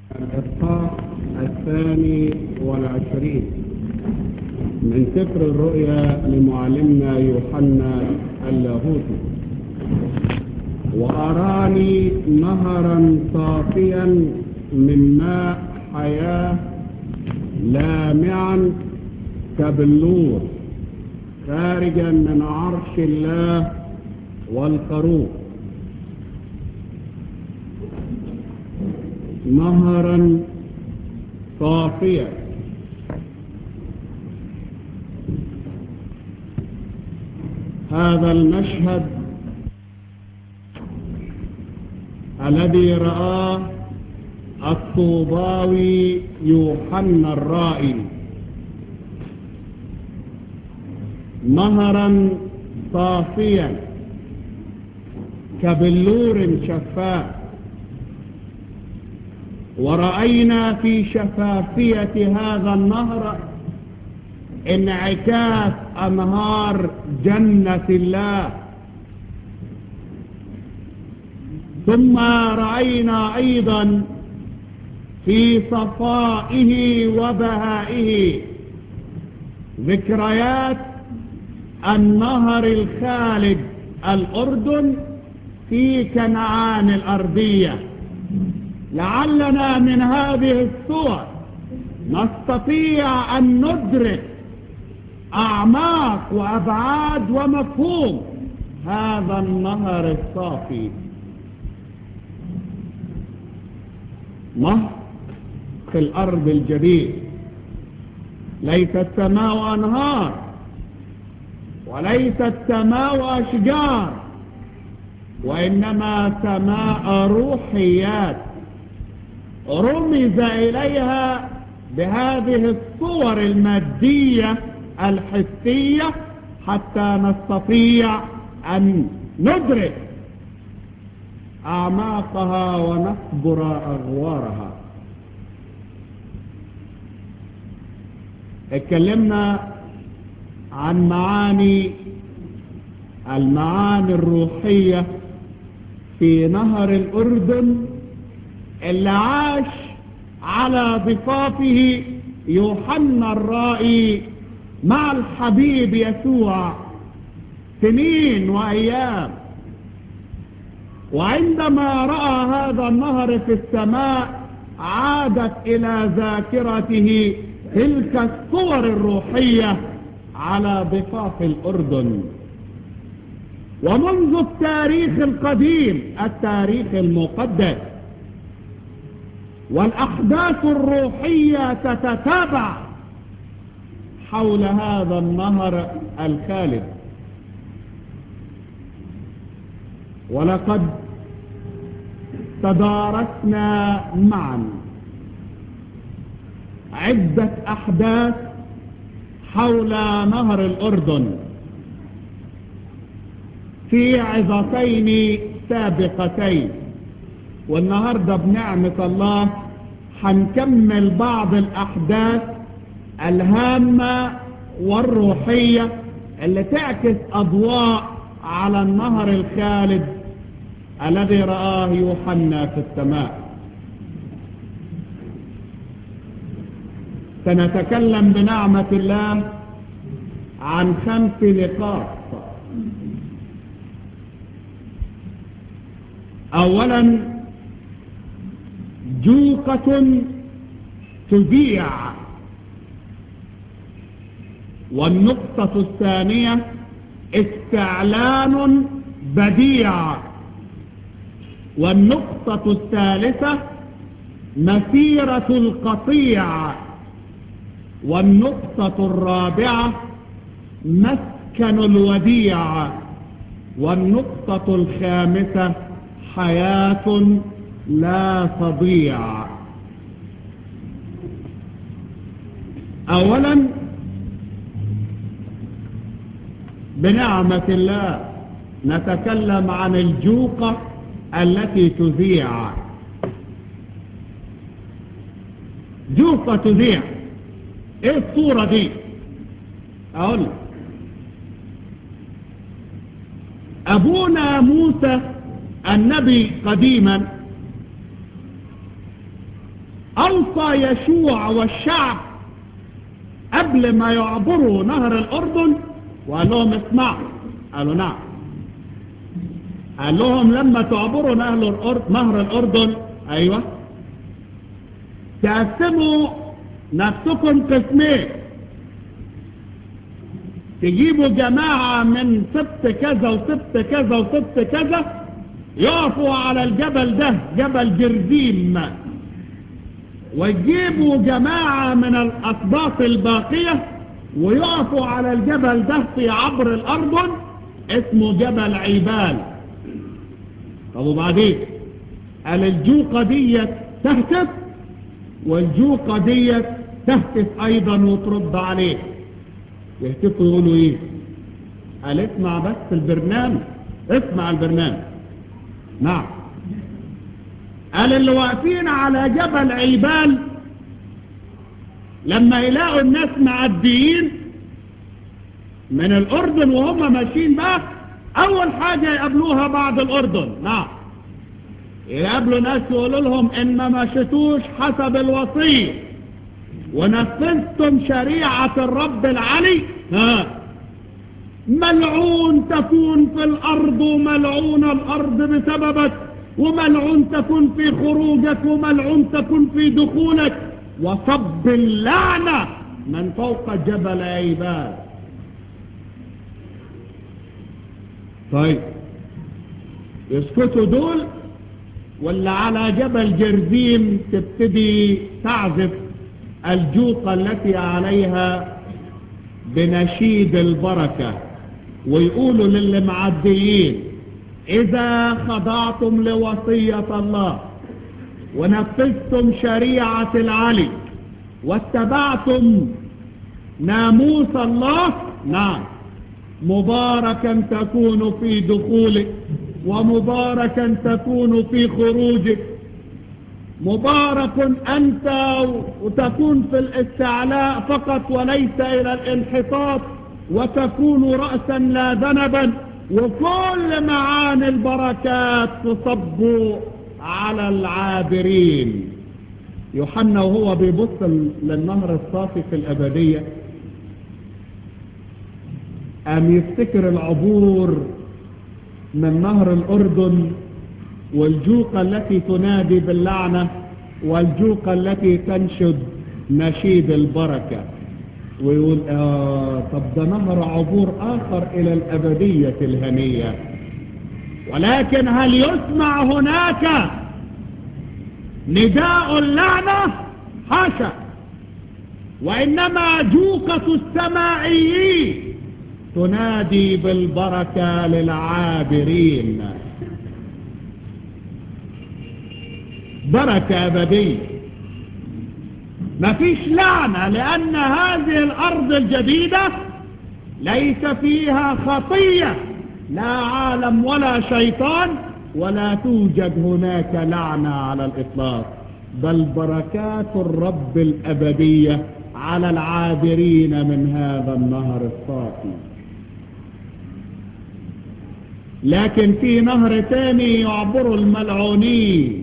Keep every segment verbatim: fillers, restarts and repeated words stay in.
الإصحاح الثاني والعشرين من سفر الرؤيا لمعلمنا يوحنا اللاهوتي. وأراني نهرا صافيا من ماء حياة لامعا كبلور خارجا من عرش الله والخروف، نهرا صافيا. هذا المشهد الذي رآه الطوباوي يوحنا الرائي، نهرا صافيا كبلور شفاف، ورأينا في شفافية هذا النهر انعكاس أنهار جنة الله. ثم رأينا أيضا في صفائه وبهائه ذكريات النهر الخالد الأردن في كنعان الأرضية. لعلنا من هذه الصور نستطيع أن ندرك أعماق وأبعاد ومفهوم هذا النهر الصافي. نهر في الأرض الجديد، ليس السماء أنهار وليس السماء أشجار، وإنما سماء روحيات رمز إليها بهذه الصور المادية الحسية حتى نستطيع أن ندرك أعماقها ونخبر أغوارها. اتكلمنا عن معاني المعاني الروحية في نهر الأردن اللي عاش على ضفافه يوحنا الرائي مع الحبيب يسوع سنين وأيام. وعندما رأى هذا النهر في السماء عادت إلى ذاكرته تلك الصور الروحية على ضفاف الأردن. ومنذ التاريخ القديم، التاريخ المقدس، والأحداث الروحية تتتابع حول هذا النهر الخالد. ولقد تدارسنا معا عدة أحداث حول نهر الأردن في عظتين سابقتين، والنهاردة بنعمة الله هنكمل بعض الأحداث الهامة والروحية اللي تعكس أضواء على النهر الخالد الذي رآه يوحنا في السماء. سنتكلم بنعمة الله عن خمس نقاط. أولا، جوقة تذيع. والنقطة الثانية استعلان بديع. والنقطة الثالثة مسيرة القطيع. والنقطة الرابعة مسكن الوديع. والنقطة الخامسة حياة لا تضيع. أولا، بنعمة الله نتكلم عن الجوقة التي تذيع. جوقة تذيع، ايه الصورة دي؟ اقول لك. ابونا موسى النبي قديما أوصى يشوع والشعب قبل ما يعبروا نهر الأردن وقال لهم اسمعوا. قالوا نعم. قال لهم لما تعبروا نهر الأردن أيوة تقسموا نفسكم قسمين، تجيبوا جماعة من سبت كذا وسبت كذا وسبت كذا يقفوا على الجبل ده جبل جرزيم، ويجيبوا جماعة من الأسباط الباقية ويقفوا على الجبل ده في عبر الأردن اسمه جبل عيبال. طب وبعدين قال الجوقة ديت تهتف والجوقة ديت تهتف أيضا وترد عليه. يهتفوا يقولوا ايه؟ قال اسمع بس البرنامج، اسمع البرنامج. نعم. قال اللي واقفين على جبل عيبال لما يلاقوا الناس معديين من الأردن وهم ماشيين بقى أول حاجة يقابلوها بعد الأردن. نعم. يقابلوا ناس يقولوا لهم إن ما مشيتوش حسب الوصية ونفذتم شريعة الرب العلي ها ملعون تكون في الأرض وملعون الأرض بسببك، وملعون تكون في خروجك، وملعون تكون في دخولك، وصب اللعنة من فوق جبل عيبال. طيب يسكتوا دول ولا على جبل جرزيم تبتدي تعزف الجوقة التي عليها بنشيد البركة ويقولوا للي معديين إذا خضعتم لوصية الله ونفذتم شريعة العلي واتبعتم ناموس الله نعم مباركا تكون في دخولك ومباركا تكون في خروجك، مبارك أنت وتكون في الاستعلاء فقط وليس إلى الانحطاط، وتكون رأسا لا ذنبا، وكل معاني البركات تصب على العابرين. يوحنا وهو بيبص للنهر الصافي في الأبدية قام يفتكر العبور من نهر الأردن والجوقة التي تنادي باللعنة والجوقة التي تنشد نشيد البركة، ويقول آه طب ده نهر عبور آخر إلى الأبدية الهنية. ولكن هل يسمع هناك نداء اللعنة؟ حاشا، وإنما جوقة السمائيين تنادي بالبركة للعابرين، بركة أبدية. مفيش لعنة لأن هذه الأرض الجديدة ليس فيها خطية، لا عالم ولا شيطان، ولا توجد هناك لعنة على الإطلاق، بل بركات الرب الأبدية على العابرين من هذا النهر الصافي. لكن في نهر ثاني يعبر الملعونين،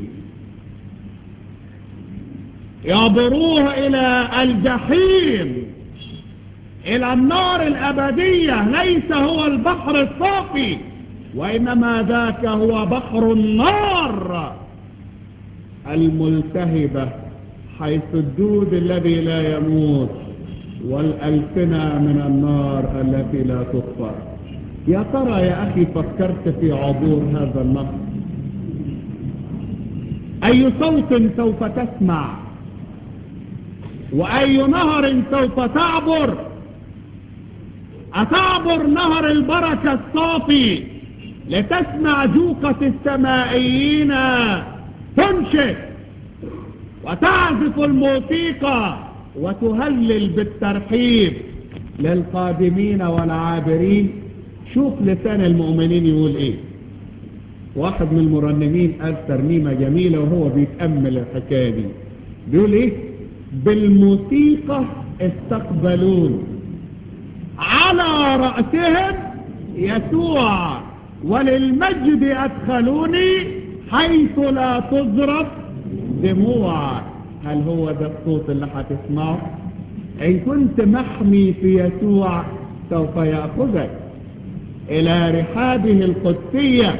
يعبروه إلى الجحيم، إلى النار الأبدية. ليس هو البحر الصافي، وإنما ذاك هو بحر النار الملتهبة، حيث الدود الذي لا يموت والألسنة من النار التي لا تطفأ. يا ترى يا أخي فكرت في عبور هذا النهر؟ أي صوت سوف تسمع وأي نهر سوف تعبر؟ أتعبر نهر البركة الصافي لتسمع جوقة السمائيين تنشد وتعزف الموسيقى وتهلل بالترحيب للقادمين والعابرين. شوف لسان المؤمنين يقول ايه. واحد من المرنمين قال ترنيمة جميلة وهو بيتأمل الحكاية دي، بيقول ايه؟ بالموسيقى استقبلون، على رأسهم يسوع، وللمجد أدخلوني حيث لا تضرب دموع. هل هو ده الصوت اللي هتسمعه؟ إن كنت محمي في يسوع سوف يأخذك إلى رحابه القدسية،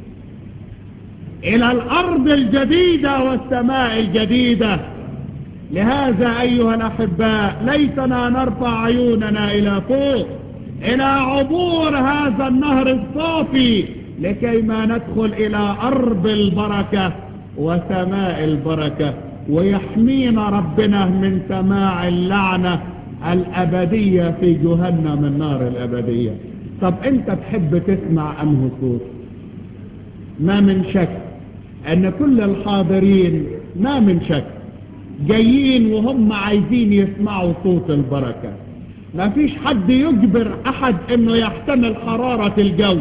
إلى الأرض الجديدة والسماء الجديدة. لهذا أيها الأحباء ليتنا نرفع عيوننا إلى فوق، إلى عبور هذا النهر الصافي، لكي ما ندخل إلى أرض البركة وسماء البركة، ويحمينا ربنا من سماع اللعنة الأبدية في جهنم النار الأبدية. طب أنت تحب تسمع أنه صوت؟ ما من شك أن كل الحاضرين ما من شك جايين وهم عايزين يسمعوا صوت البركة. ما فيش حد يجبر أحد أنه يحتمل حرارة الجو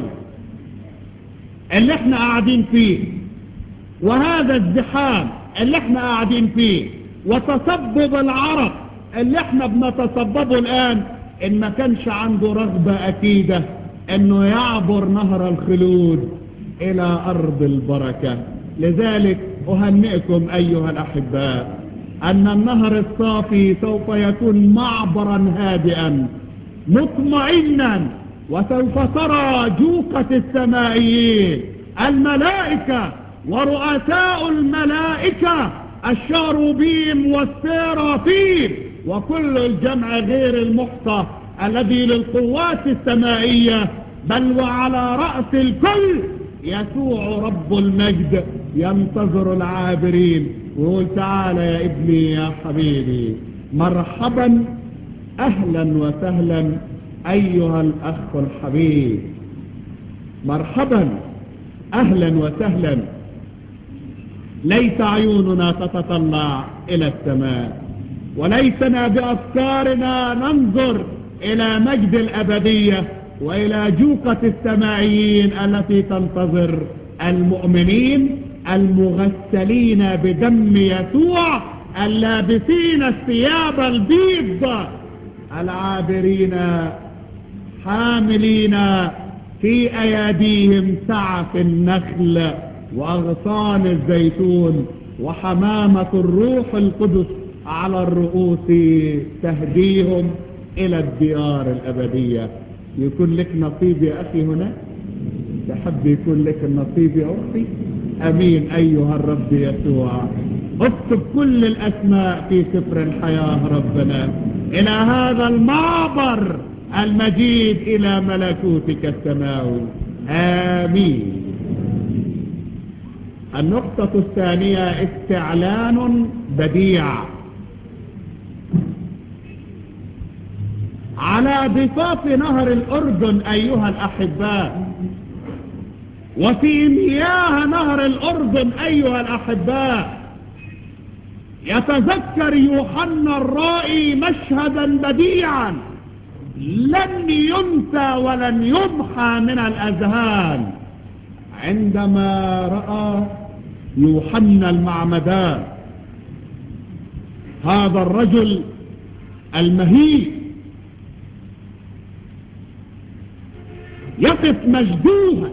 اللي احنا قاعدين فيه، وهذا الزحام اللي احنا قاعدين فيه، وتصبب العرق اللي احنا بنتصببه الآن، إن ما كانش عنده رغبة أكيدة أنه يعبر نهر الخلود إلى أرض البركة. لذلك أهنئكم أيها الأحباء أن النهر الصافي سوف يكون معبرا هادئا مطمئنا، وسوف ترى جوقة السمائيين، الملائكة ورؤساء الملائكة، الشاروبيم والسرافيم، وكل الجمع غير المحصى الذي للقوات السمائية، بل وعلى رأس الكل يسوع رب المجد ينتظر العابرين ويقول تعالى يا ابني يا حبيبي. مرحبا أهلا وسهلا أيها الأخ الحبيب، مرحبا أهلا وسهلا. ليس عيوننا تتطلع إلى السماء، وليسنا بأفكارنا ننظر إلى مجد الأبدية وإلى جوقة السمائيين التي تنتظر المؤمنين المغسلين بدم يسوع، اللابسين الثياب البيض، العابرين حاملين في أيديهم سعف النخل وأغصان الزيتون، وحمامة الروح القدس على الرؤوس تهديهم إلى الديار الأبدية. يكون لك نصيب يا أخي هنا؟ تحب يكون لك النصيب يا أختي؟ أمين أيها الرب يسوع. اكتب كل الأسماء في سفر الحياة ربنا إلى هذا المعبر المجيد إلى ملكوتك السماوي. آمين. النقطة الثانية استعلان بديع على ضفاف نهر الأردن أيها الأحباء، وفي مياه نهر الأردن أيها الأحباء. يتذكر يوحنا الرائي مشهدا بديعا لن ينسى ولن يمحى من الأذهان، عندما رأى يوحنا المعمدان هذا الرجل المهيب يقف مجدوها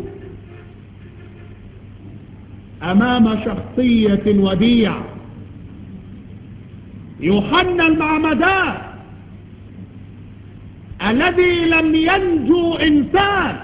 أمام شخصية وديعة. يوحنا المعمدان الذي لم ينجو إنسان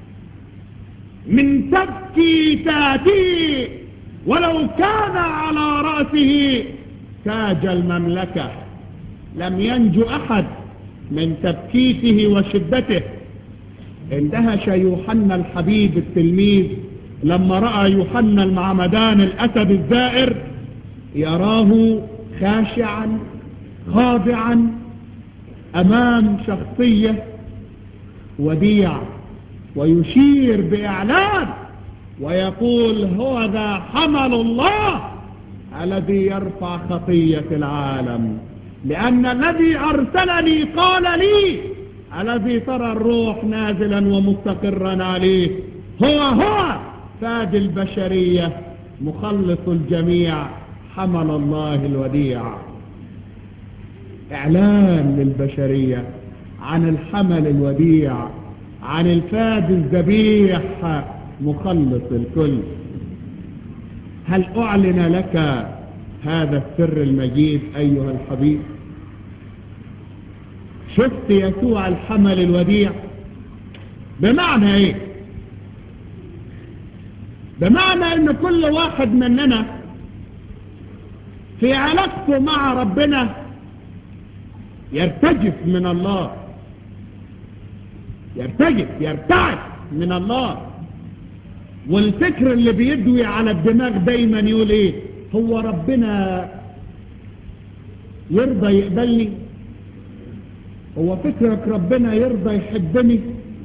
من تبكيته ولو كان على رأسه تاج المملكة، لم ينجو أحد من تبكيته وشدته. اندهش يوحنا الحبيب التلميذ لما رأى يوحنا المعمدان الأسد الزائر، يراه خاشعا خاضعا أمام شخصية وديعة، ويشير بإعلان ويقول هو ذا حمل الله الذي يرفع خطية العالم، لأن الذي أرسلني قال لي الذي ترى الروح نازلا ومستقرا عليه هو هو فادي البشرية مخلص الجميع حمل الله الوديع. إعلان للبشرية عن الحمل الوديع، عن الفادي الذبيح مخلص الكل. هل أعلن لك هذا السر المجيد أيها الحبيب. شفت يسوع الحمل الوديع بمعنى ايه؟ بمعنى ان كل واحد مننا في علاقته مع ربنا يرتجف من الله، يرتجف يرتعش من الله. والفكر اللي بيدوي على الدماغ دايما يقول ايه؟ هو ربنا يرضى يقبلني؟ هو فكرك ربنا يرضى يحبني؟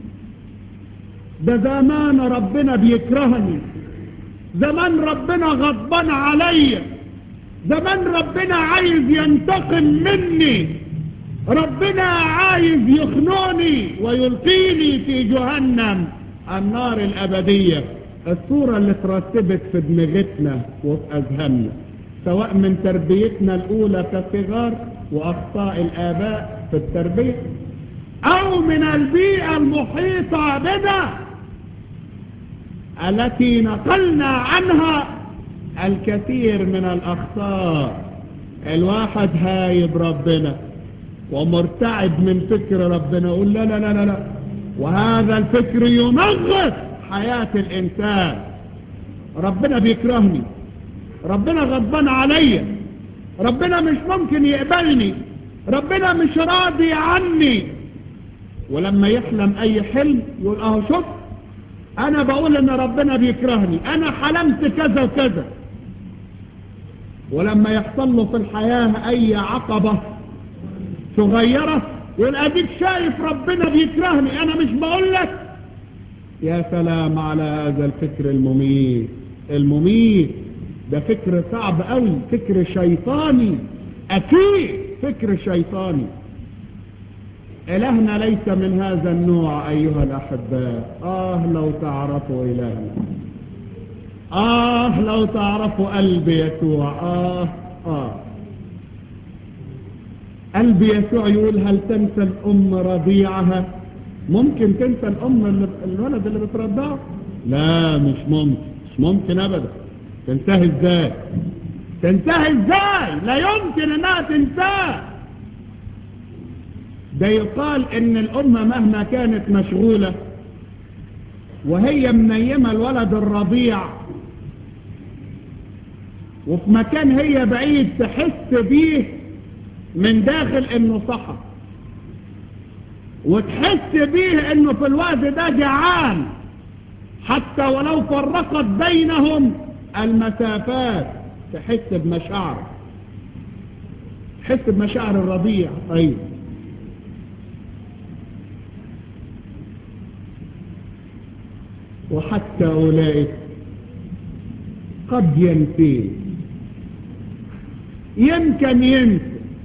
ده زمان ربنا بيكرهني، زمان ربنا غضبان عليا، زمان ربنا عايز ينتقم مني، ربنا عايز يخنوني ويلقيني في جهنم النار الأبدية. الصورة اللي ترتبت في دماغتنا وفي أذهاننا سواء من تربيتنا الأولى كصغار وأخطاء الآباء في التربية أو من البيئة المحيطة بنا التي نقلنا عنها الكثير من الأخطاء. الواحد هايب ربنا ومرتعب من فكر ربنا، يقول لا لا لا لا، وهذا الفكر ينغص حياة الإنسان. ربنا بيكرهني، ربنا غضبان عليا، ربنا مش ممكن يقبلني، ربنا مش راضي عني. ولما يحلم أي حلم يقول اهو شوف أنا بقول إن ربنا بيكرهني، أنا حلمت كذا وكذا. ولما يحصل له في الحياة أي عقبة صغيرة يقول أديك شايف ربنا بيكرهني، أنا مش بقول لك. يا سلام على هذا الفكر المميت المميت. ده فكر صعب قوي، فكر شيطاني، أكيد فكر شيطاني. إلهنا ليس من هذا النوع أيها الأحباء. آه لو تعرفوا إلهنا، آه لو تعرفوا قلب يسوع. آه آه قلب يسوع يقول هل تنسى الأم رضيعها؟ ممكن تنسى الأم اللي الولد اللي بترضعه؟ لا مش ممكن، مش ممكن أبدا. تنتهي إزاي؟ تنتهي إزاي؟ لا يمكن أنها تنتهي. ده يقال إن الأم مهما كانت مشغولة وهي منيمة الولد الرضيع وفي مكان هي بعيد تحس بيه من داخل إنه صحى، وتحس بيه إنه في الوقت ده جعان، حتى ولو فرقت بينهم المسافات تحس بمشاعر، تحس بمشاعر الرضيع. طيب وحتى أولئك قد ينسين، يمكن ينسى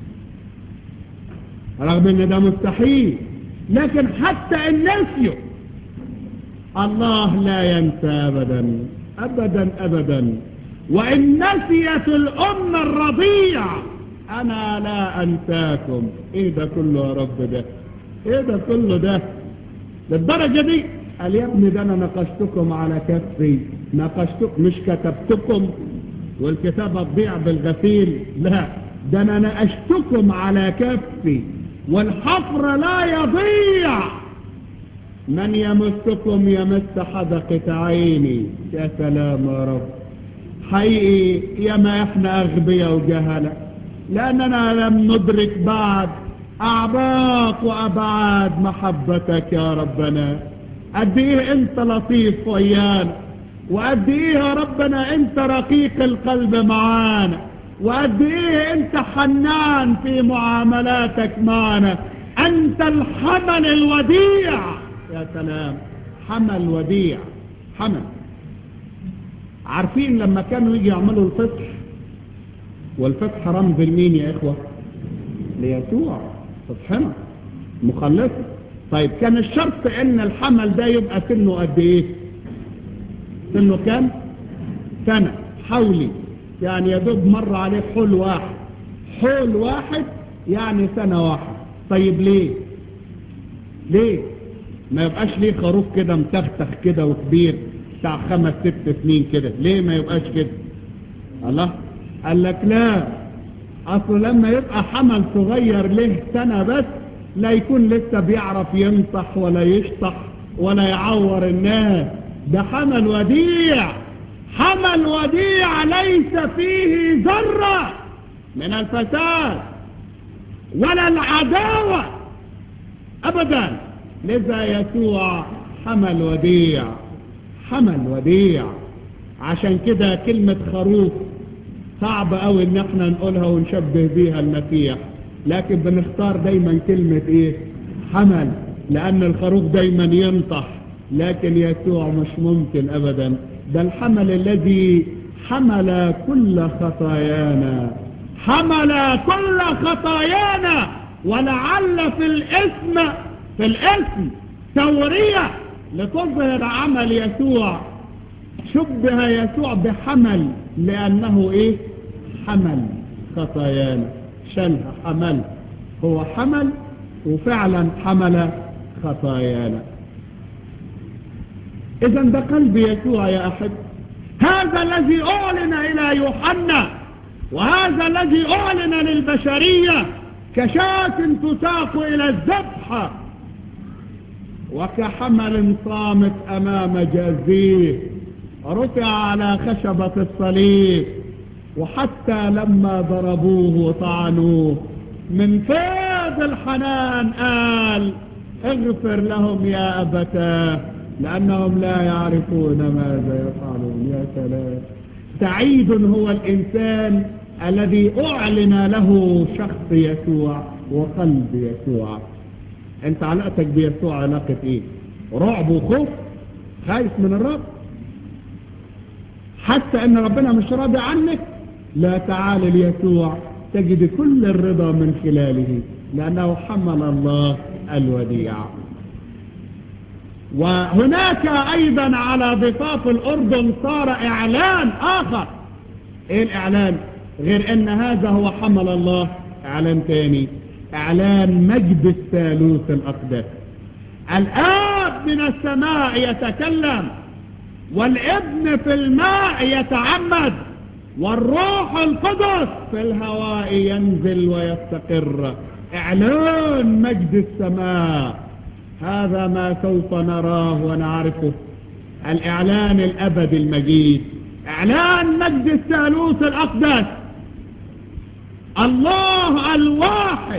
رغم ان ده مستحيل، لكن حتى ان نسيوا الله لا ينسى ابدا ابدا ابدا. وان نسيت الام الرضيع انا لا انساكم. ايه ده كله يا رب؟ ده ايه ده كله ده للدرجة دي؟ قال يا ابني ده انا نقشتكم على كفي، نقشتكم مش كتبتكم والكتابة تضيع بالغسيل، لا ده انا نقشتكم على كفي والحفر لا يضيع، من يمسكم يمس حدقة عيني. يا سلام يا رب. حقيقي ياما احنا اغبياء وجهلة لاننا لم ندرك بعد اعماق وابعاد محبتك يا ربنا. قد ايه انت لطيف ويانا، وقد ايه يا ربنا انت رقيق القلب معانا، وقد ايه انت حنان في معاملاتك معنا. انت الحمل الوديع. يا سلام، حمل وديع، حمل. عارفين لما كانوا يجي يعملوا الفتح، والفتح رمز لمين يا اخوة؟ ليسوع فتحنا مخلصنا. طيب كان الشرط ان الحمل ده يبقى سنه قد ايه؟ سنه كام؟ سنة حولي، يعني يدوب مر عليه حول واحد، حول واحد يعني سنة واحد. طيب ليه؟ ليه ما يبقاش ليه خروف كده متختخ كده وكبير بتاع خمس ست سنين كده؟ ليه ما يبقاش كده؟ الله، قال لك لا، اصل لما يبقى حمل صغير له سنة بس لا يكون لسه بيعرف ينصح ولا يشطح ولا يعور الناس، ده حمل وديع، حمل وديع ليس فيه ذرة من الفساد ولا العداوة ابدا. لذا يسوع حمل وديع، حمل وديع. عشان كده كلمة خروف صعب قوي ان احنا نقولها ونشبه بيها المسيح، لكن بنختار دايما كلمة ايه؟ حمل، لان الخروف دايما ينطح، لكن يسوع مش ممكن ابدا. ده الحمل الذي حمل كل خطايانا، حمل كل خطايانا. ولعل في الاسم في الاسم تورية لتظهر عمل يسوع، شبه يسوع بحمل لأنه إيه؟ حمل خطايانا، شالها حمل، هو حمل وفعلا حمل خطايانا. إذا ده قلب يسوع يا أحب، هذا الذي أعلن إلى يوحنا، وهذا الذي أعلن للبشرية كشاة تساق إلى الذبح، وكحمل صامت أمام جازيه رفع على خشبة الصليب، وحتى لما ضربوه وطعنوه من فيض الحنان قال اغفر لهم يا أبتاه لأنهم لا يعرفون ماذا يفعلون. يا سلام، سعيد هو الإنسان الذي أعلن له شخص يسوع وقلب يسوع. انت علاقتك بيسوع علاقة ايه؟ رعب وخوف؟ خايف من الرب؟ حتى ان ربنا مش راضي عنك؟ لا، تعال ليسوع تجد كل الرضا من خلاله، لانه حمل الله الوديع. وهناك ايضا على ضفاف الاردن صار اعلان اخر. ايه الاعلان؟ غير ان هذا هو حمل الله، اعلان تاني، اعلان مجد الثالوث الاقدس. الاب من السماء يتكلم، والابن في الماء يتعمد، والروح القدس في الهواء ينزل ويستقر. اعلان مجد السماء، هذا ما سوف نراه ونعرفه، الاعلان الابدي المجيد، اعلان مجد الثالوث الاقدس، الله الواحد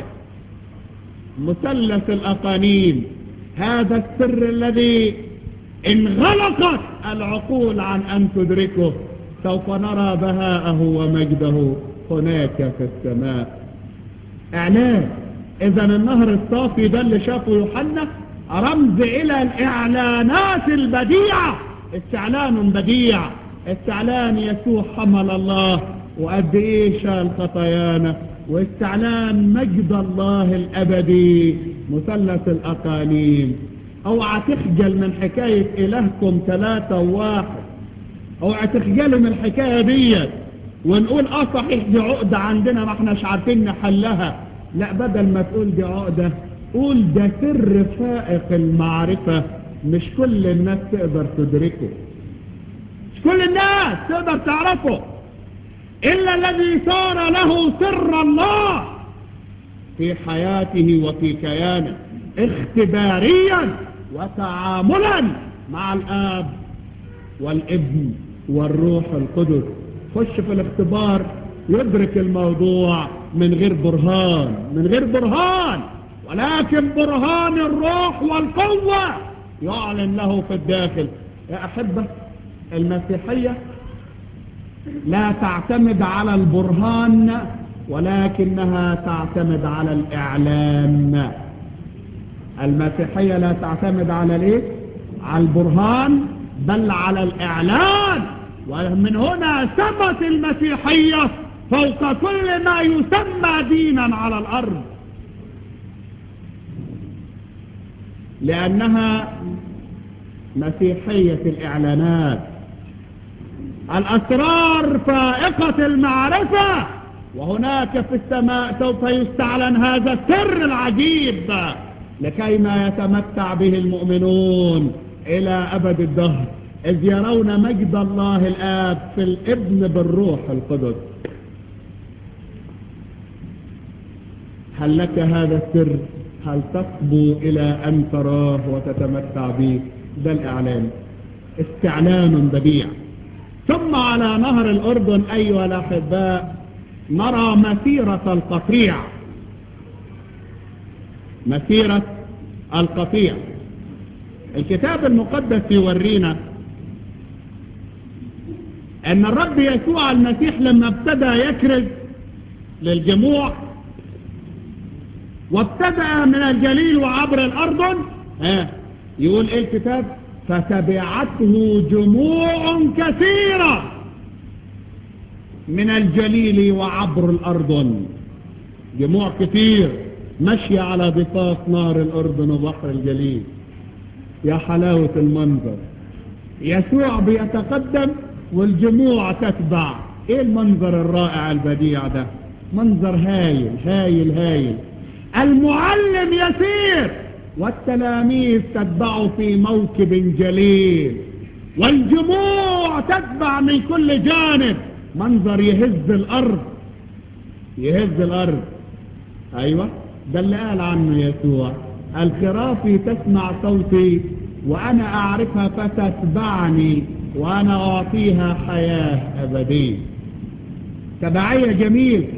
مثلث الاقانيم. هذا السر الذي انغلقت العقول عن ان تدركه، سوف نرى بهاءه ومجده هناك في السماء. اعلان. اذا النهر الصافي ده اللي شافه يوحنا رمز الى الاعلانات البديعة، استعلان بديع، استعلان يسوع حمل الله وقد ايه شال خطايانا، واستعلان مجد الله الابدي مثلث الاقاليم. اوعى تخجل من حكاية الهكم ثلاثة وواحد، اوعى تخجلوا من الحكاية دي ونقول اه صحيح دي عقدة عندنا ما احناش عارفين نحلها. لا، بدل ما تقول دي عقدة قول ده سر فائق المعرفة، مش كل الناس تقدر تدركه، مش كل الناس تقدر تعرفه، إلا الذي صار له سر الله في حياته وفي كيانه اختباريا وتعاملا مع الآب والابن والروح القدس. خش في الاختبار يدرك الموضوع من غير برهان، من غير برهان، ولكن برهان الروح والقوة يعلن له في الداخل. يا أحبة، المسيحية لا تعتمد على البرهان ولكنها تعتمد على الإعلان. المسيحية لا تعتمد على الايه؟ على البرهان بل على الإعلان. ومن هنا ثبت المسيحية فوق كل ما يسمى دينا على الأرض، لأنها مسيحية الإعلانات. الأسرار فائقة المعرفة، وهناك في السماء سوف يستعلن هذا السر العجيب لكي ما يتمتع به المؤمنون إلى أبد الدهر، إذ يرون مجد الله الآب في الابن بالروح القدس. هل لك هذا السر؟ هل تصبو إلى أن تراه وتتمتع به؟ ده الإعلان، استعلان بديع. ثم على نهر الأردن أيها الأحباء نرى مسيرة القطيع، مسيرة القطيع. الكتاب المقدس يورينا أن الرب يسوع المسيح لما ابتدى يكرز للجموع وابتدأ من الجليل وعبر الأردن، ها يقول إيه الكتاب؟ فتبعته جموع كثيرة من الجليل وعبر الأردن. جموع كثير ماشية على ضفاف نهر الأردن وبحر الجليل. يا حلاوة المنظر، يسوع بيتقدم والجموع تتبع. ايه المنظر الرائع البديع ده؟ منظر هايل هايل هايل. المعلم يسير والتلاميذ تتبعه في موكب جليل والجموع تتبع من كل جانب. منظر يهز الأرض، يهز الأرض. أيوة، ده اللي قال عنه يسوع: الخرافي تسمع صوتي وأنا أعرفها فتتبعني وأنا أعطيها حياة أبدية. تبعية جميل.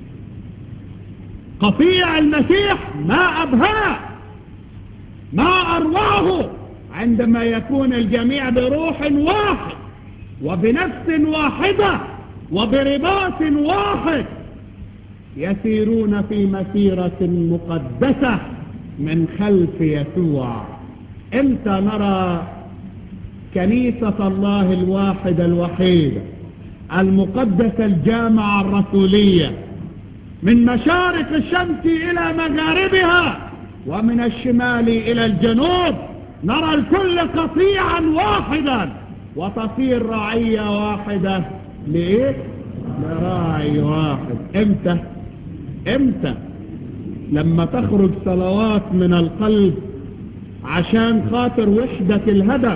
قطيع المسيح ما أبهاه، ما أروعه عندما يكون الجميع بروح واحد وبنفس واحدة وبرباط واحد يسيرون في مسيرة مقدسة من خلف يسوع. امتى نرى كنيسة الله الواحدة الوحيدة المقدسة الجامعة الرسولية من مشارق الشمس إلى مغاربها ومن الشمال إلى الجنوب؟ نرى الكل قطيعا واحدا وتصير رعية واحدة. لإيه؟ لراعي واحد. امتى؟ امتى؟ لما تخرج صلوات من القلب عشان خاطر وحدة الهدف.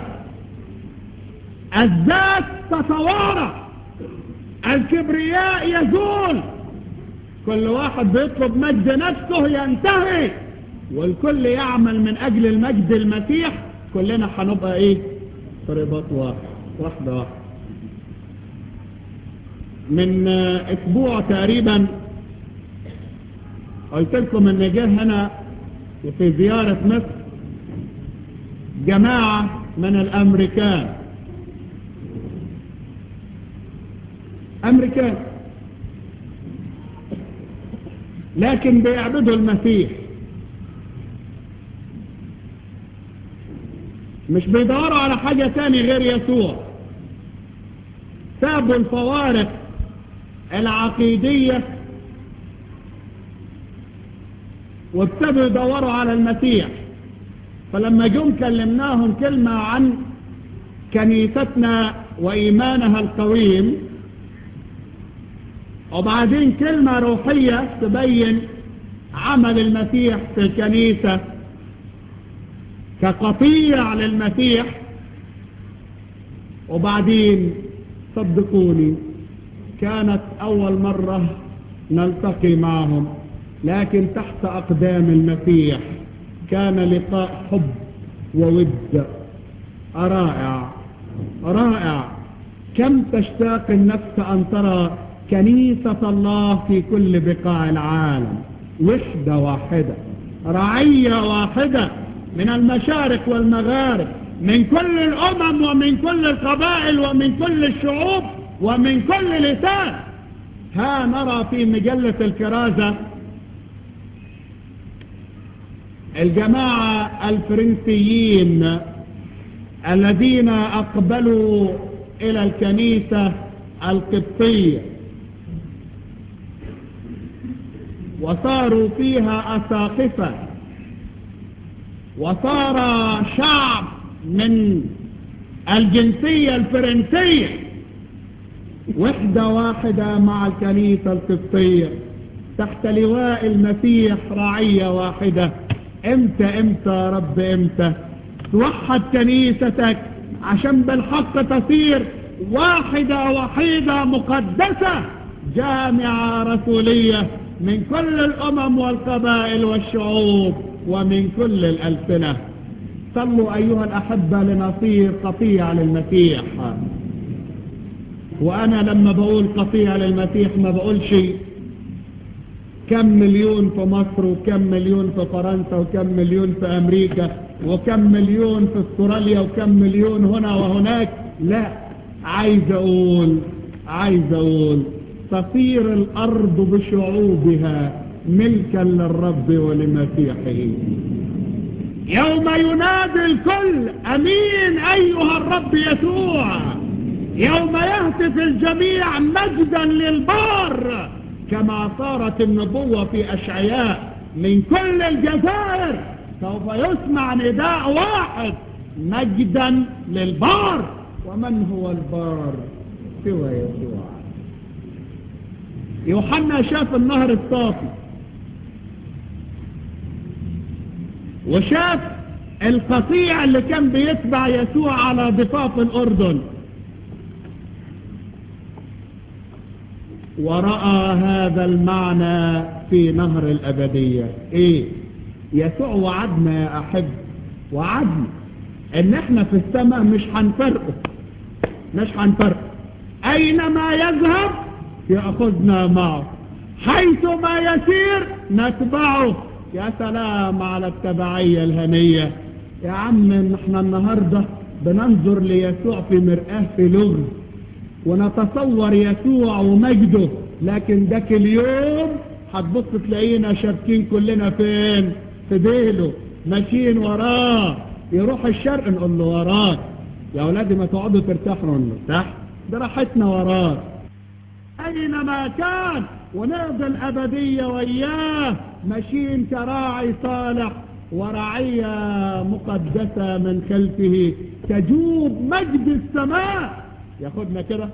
الذات تتوارى، الكبرياء يزول، كل واحد بيطلب مجد نفسه ينتهي والكل يعمل من أجل المجد المسيح. كلنا هنبقى ايه؟ في رباط واحد، واحدة واحدة. من اسبوع تقريبا قلت لكم ان جه هنا في زيارة مصر جماعة من الامريكان، امريكان لكن بيعبدوا المسيح، مش بيدوروا على حاجة تاني غير يسوع. سابوا الفوارق العقيدية وابتدوا يدوروا على المسيح. فلما جم كلمناهم كلمة عن كنيستنا وإيمانها القويم، وبعدين كلمة روحية تبين عمل المسيح في الكنيسة كقطيع للمسيح، وبعدين صدقوني كانت أول مرة نلتقي معهم، لكن تحت أقدام المسيح كان لقاء حب وود رائع رائع. كم تشتاق النفس أن ترى كنيسة الله في كل بقاع العالم، وحدة واحدة، رعية واحدة، من المشارق والمغارب، من كل الأمم ومن كل القبائل ومن كل الشعوب ومن كل لسان. ها نرى في مجلة الكرازة الجماعة الفرنسيين الذين أقبلوا إلى الكنيسة القبطية وصاروا فيها أساقفة، وصار شعب من الجنسية الفرنسية، وحدة واحدة مع الكنيسة القبطية تحت لواء المسيح، رعية واحدة. امتى امتى يا رب امتى توحد كنيستك عشان بالحق تصير واحدة وحيدة مقدسة، جامعة رسولية من كل الأمم والقبائل والشعوب ومن كل الألسنة. صلوا أيها الأحبة لنصير قطيع للمسيح. وأنا لما بقول قطيع للمسيح ما بقولش كم مليون في مصر وكم مليون في فرنسا وكم مليون في أمريكا وكم مليون في استراليا وكم مليون هنا وهناك. لا، عايز أقول عايز أقول تصير الأرض بشعوبها ملكا للرب ولمسيحه. يوم ينادي الكل أمين أيها الرب يسوع، يوم يهتف الجميع مجدا للبار، كما صارت النبوة في أشعياء من كل الجزائر سوف يسمع نداء واحد مجدا للبار. ومن هو البار سوى يسوع؟ يوحنا شاف النهر الصافي وشاف القطيع اللي كان بيتبع يسوع على ضفاف الأردن، ورأى هذا المعنى في نهر الأبدية. ايه يسوع وعدنا يا أحب، وعدنا ان احنا في السماء مش هنفرقه مش هنفرقه اينما يذهب يأخذنا معه، حيثما يسير نتبعه. يا سلام على التبعية الهنية يا عم. احنا النهاردة بننظر ليسوع في مرآة في لغز ونتصور يسوع ومجده، لكن ذاك اليوم هتبص تلاقينا شابكين كلنا فين؟ في ديله ماشيين وراه. يروح الشرق نقول له وراك يا اولادي، ما تقعدوا ترتاحوا نقول له تحت براحتنا وراك اينما كان، ونقضي الابديه وياه ماشيين كراعي صالح ورعيه مقدسه من خلفه تجوب مجد السماء ياخدنا كده.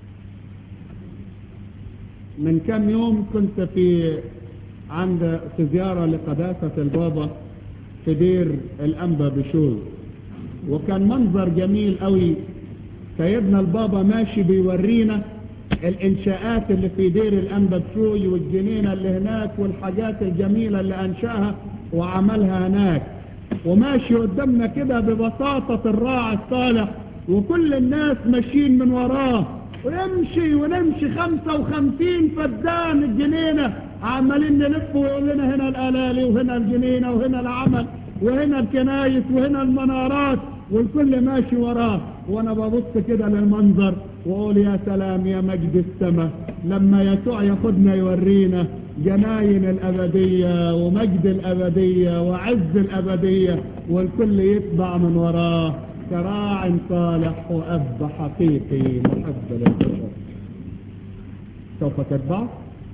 من كم يوم كنت في عند في زيارة لقداسة البابا في دير الأنبا بشوي، وكان منظر جميل قوي. سيدنا البابا ماشي بيورينا الإنشاءات اللي في دير الأنبا بشوي والجنينة اللي هناك والحاجات الجميلة اللي أنشأها وعملها هناك، وماشي قدامنا كده ببساطة الراعي الصالح، وكل الناس ماشيين من وراه، ويمشي ونمشي خمسة وخمسين فدان الجنينة عمالين نلف ويقول لنا هنا الألالي وهنا الجنينة وهنا العمل وهنا الكنايس وهنا المنارات، والكل ماشي وراه. وانا ببص كده للمنظر واقول يا سلام يا مجد السماء لما يسوع ياخدنا يورينا جناين الأبدية ومجد الأبدية وعز الأبدية، والكل يتبع من وراه كراع صالح وأب حقيقي محب للبشر. سوف تتبعه؟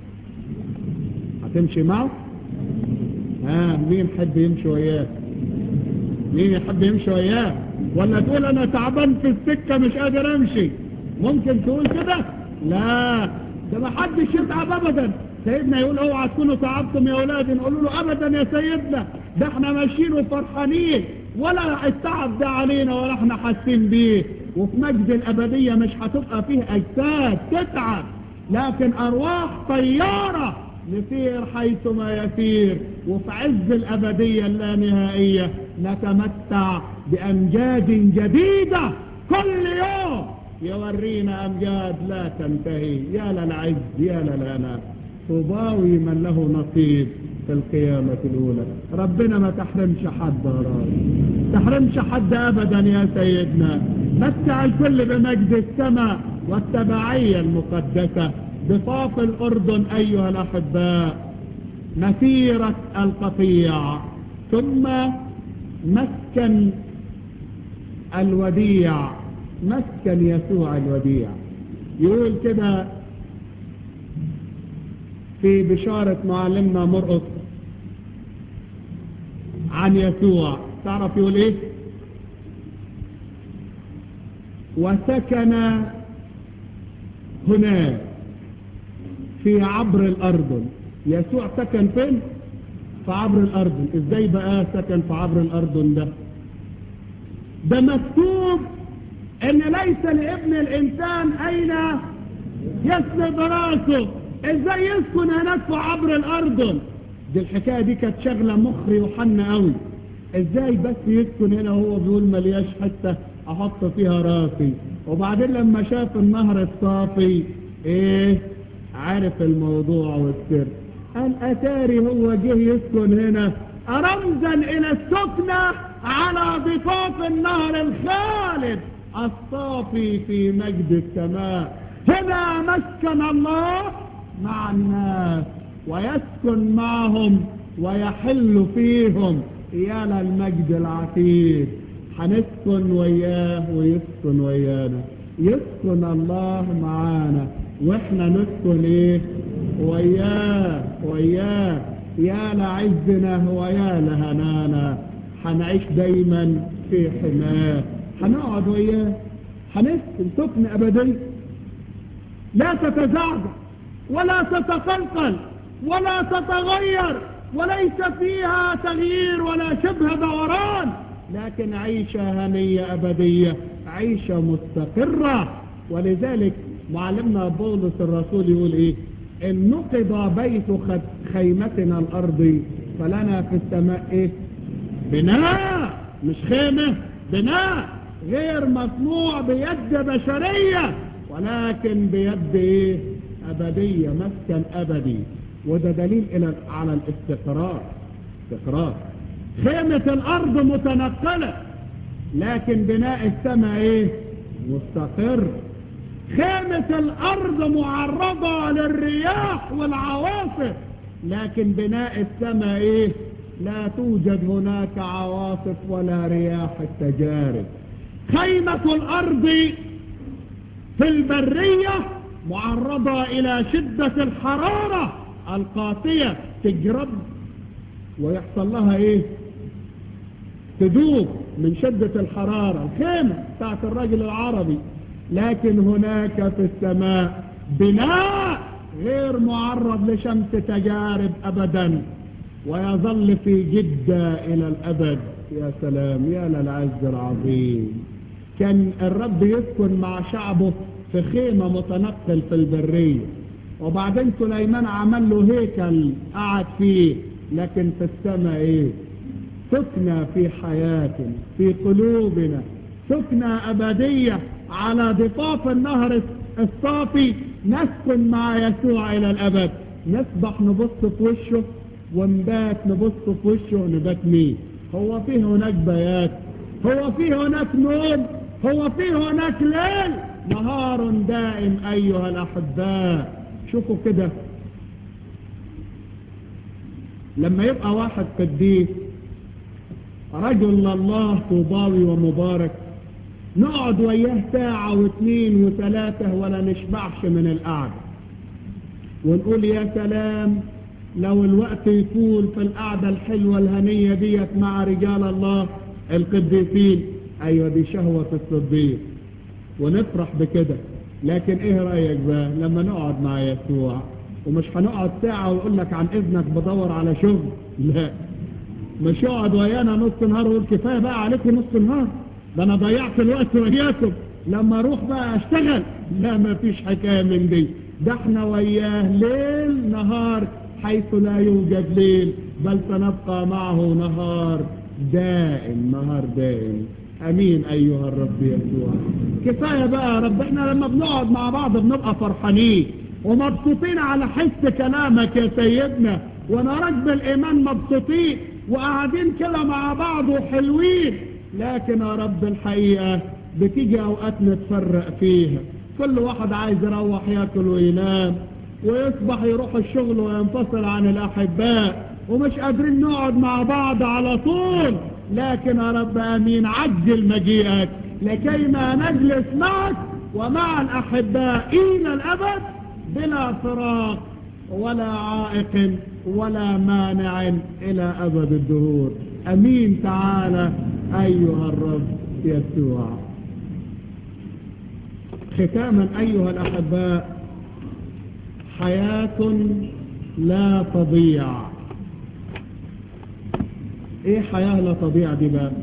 هتمشي معه؟ ها مين حد يمشي وياه؟ مين يحب يمشي وياه؟ ولا تقول انا تعبان في السكة مش قادر امشي؟ ممكن تقول كده؟ لا، ده ما حدش يتعب ابدا. سيدنا يقول اوعى تكونوا تعبتم يا اولادي، نقول له ابدا يا سيدنا، ده احنا ماشيين وفرحانين ولا التعب ده علينا ولا احنا حاسين بيه. وفي مجد الابدية مش هتبقى فيه اجساد تتعب، لكن ارواح طيارة نسير حيثما يسير، وفي عز الأبدية اللانهائية نتمتع بأمجاد جديدة كل يوم يورينا أمجاد لا تنتهي. يا للعز يا للأنا، طوباوي من له نصيب في القيامة الأولى. ربنا ما تحرمش حد وراك، تحرمش حد أبدا يا سيدنا. متع الكل بمجد السماء والتبعية المقدسة. ضفاف الأردن أيها الأحباء مسيرة القطيع، ثم مسكن الوديع، مسكن يسوع الوديع. يقول كده في بشارة معلمنا مرقس عن يسوع، تعرف يقول ايه؟ وسكن هناك في عبر الأردن. يسوع سكن فين؟ في عبر الأردن. ازاي بقى سكن في عبر الأردن؟ ده ده مكتوب ان ليس لابن الانسان اين يسند راسه ازاي يسكن هناك في عبر الأردن؟ دي الحكاية دي كانت شغلة مخ يوحنا قوي. ازاي بس يسكن هنا وهو بيقول ملياش حتة احط فيها راسي؟ وبعدين لما شاف النهر الصافي ايه عارف الموضوع والسر، قال اتاري هو جه يسكن هنا رمزا الى السكنة على ضفاف النهر الخالد الصافي في مجد السماء. هنا مسكن الله مع الناس ويسكن معهم ويحل فيهم. يا للمجد العتيد، هنسكن وياه ويسكن ويانا. يسكن الله معانا واحنا نسكن ايه وياه وياه. يا لعزنا ويا لهنانا، هنعيش دايما في حماه، هنقعد وياه، هنسكن سكن ابدي لا تتزعزع ولا تتقلقل ولا تتغير وليس فيها تغيير ولا شبه دوران، لكن عيشة هنية أبدية، عيشة مستقرة. ولذلك معلمنا بولس الرسول يقول إيه؟ إن نقض بيت خيمتنا الأرضي فلنا في السماء إيه؟ بناء، مش خيمة، بناء غير مصنوع بيد بشرية ولكن بيد إيه؟ أبدية، مسكن أبدي. وده دليل إلى على الاستقرار. استقرار. خيمة الأرض متنقلة لكن بناء السماء إيه؟ مستقر. خيمة الأرض معرضة للرياح والعواصف لكن بناء السماء إيه؟ لا توجد هناك عواصف ولا رياح التجارب. خيمة الأرض في البرية معرضة إلى شدة الحرارة القاسية، تجرب ويحصل لها إيه؟ تدوب من شدة الحرارة، الخيمة بتاعت الرجل العربي. لكن هناك في السماء بناء غير معرض لشمس تجارب أبدا ويظل في جدة إلى الأبد. يا سلام، يا للعز العظيم. كان الرب يسكن مع شعبه في خيمة متنقل في البرية، وبعدين سليمان عمل له هيكل قعد فيه. لكن في السماء ايه؟ سكنة في حياتنا، في قلوبنا، سكنة أبدية على ضفاف النهر الصافي. نسكن مع يسوع إلى الأبد. نصبح نبص في وشه ونبات نبص في وشه ونبات مين؟ هو فيه هناك بيات؟ هو فيه هناك نوم؟ هو فيه هناك ليل؟ نهار دائم أيها الأحباء. شوفوا كده، لما يبقى واحد قديس رجل الله طوباوي ومبارك، نقعد وياه ساعة واثنين وثلاثة ولا نشبعش من القعدة، ونقول يا سلام لو الوقت يطول في القعدة الحلوة الهنية ديت مع رجال الله القديسين. أيوة دي شهوة الصديق ونفرح بكده. لكن ايه رأيك بقى لما نقعد مع يسوع؟ ومش هنقعد ساعة ويقول لك عن اذنك بدور على شغل، لا، مش يقعد ويانا نص نهار ويقول كفاية بقى عليكم نص نهار، ده انا ضيعت الوقت وياكم لما اروح بقى اشتغل. لا، ما فيش حكاية من دي. ده احنا وياه ليل نهار حيث لا يوجد ليل، بل سنبقى معه نهار دائم، نهار دائم. امين ايها الرب يسوع. كفاية بقى يا رب، احنا لما بنقعد مع بعض بنبقى فرحانين ومبسوطين على حس كلامك يا سيدنا، ونراك بالايمان مبسوطين وقاعدين كده مع بعض وحلوين. لكن يا رب الحقيقة بتيجي اوقات نتفرق فيها، كل واحد عايز يروح ياكل وينام ويصبح يروح الشغل وينفصل عن الاحباء، ومش قادرين نقعد مع بعض على طول. لكن يا رب امين، عجل مجيئك لكي ما نجلس معك ومع الاحباء الى الابد بلا فراق ولا عائق ولا مانع الى ابد الدهور. امين. تعالى ايها الرب يسوع. ختاما ايها الاحباء، حياة لا تضيع. ايه حياة لا تضيع دي بقى؟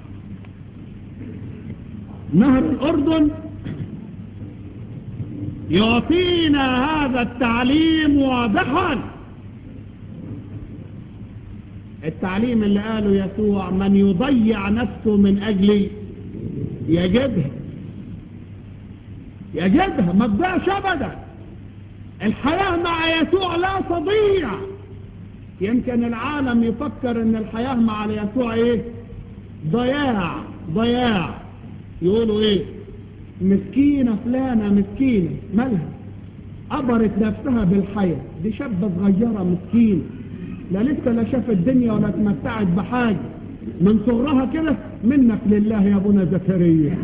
نهر الاردن يعطينا هذا التعليم واضحا، التعليم اللي قاله يسوع: من يضيع نفسه من أجلي يجدها، يجدها، ما تضيعش أبدا. الحياة مع يسوع لا تضيع. يمكن العالم يفكر ان الحياة مع يسوع ايه؟ ضياع ضياع. يقولوا ايه؟ مسكينة فلانة، مسكينة مالها؟ أبرت نفسها بالحياة، دي شابة صغيرة مسكينة، لا لسه لا شاف الدنيا ولا تمتعت بحاجة، من صغرها كده. منك لله يا ابونا زكريا.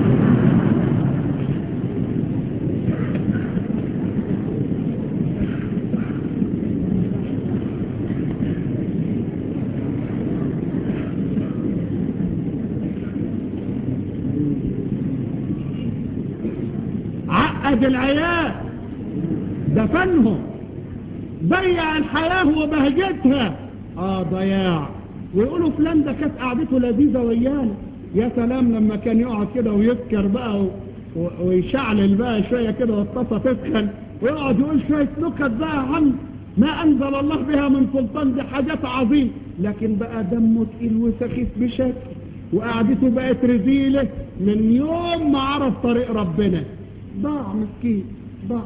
عقد العيال، دفنهم، ضيع الحياة وبهجتها. اه ضياع. ويقولوا فلان ده كانت قعدته لذيذة ويانا، يا سلام لما كان يقعد كده ويسكر بقى و... و... ويشعلل بقى شوية كده والطاسة تسخن ويقعد يقول شوية نكت بقى عن ما أنزل الله بها من سلطان، دي حاجات عظيم. لكن بقى دمه تقيل وسخيف بشكل، وقعدته بقت رذيلة من يوم ما عرف طريق ربنا. ضاع مسكين، ضاع.